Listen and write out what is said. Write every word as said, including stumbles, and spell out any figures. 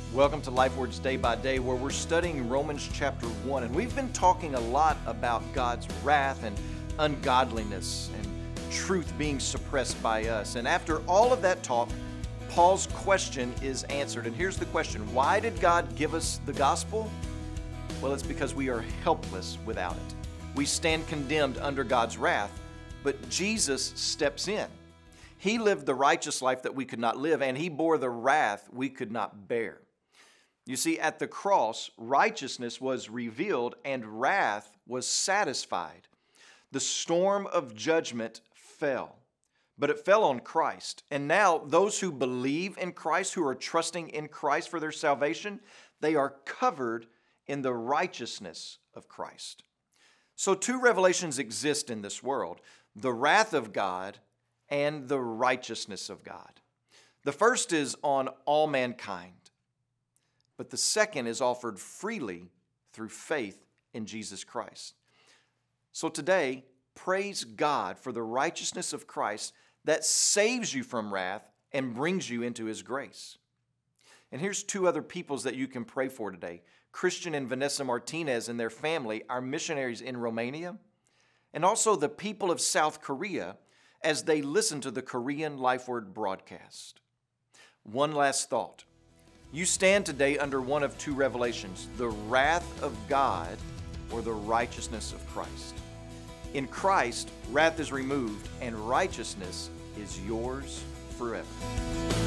Welcome to LifeWords Day by Day, where we're studying Romans chapter one. And we've been talking a lot about God's wrath and ungodliness and truth being suppressed by us. And after all of that talk, Paul's question is answered. And here's the question: why did God give us the gospel? Well, it's because we are helpless without it. We stand condemned under God's wrath, but Jesus steps in. He lived the righteous life that we could not live, and He bore the wrath we could not bear. You see, at the cross, righteousness was revealed and wrath was satisfied. The storm of judgment fell, but it fell on Christ. And now those who believe in Christ, who are trusting in Christ for their salvation, they are covered in the righteousness of Christ. So two revelations exist in this world: the wrath of God and the righteousness of God. The first is on all mankind, but the second is offered freely through faith in Jesus Christ. So today, praise God for the righteousness of Christ that saves you from wrath and brings you into His grace. And here's two other peoples that you can pray for today: Christian and Vanessa Martinez and their family, our missionaries in Romania, and also the people of South Korea as they listen to the Korean LifeWord broadcast. One last thought. You stand today under one of two revelations: the wrath of God or the righteousness of Christ. In Christ, wrath is removed and righteousness is yours forever.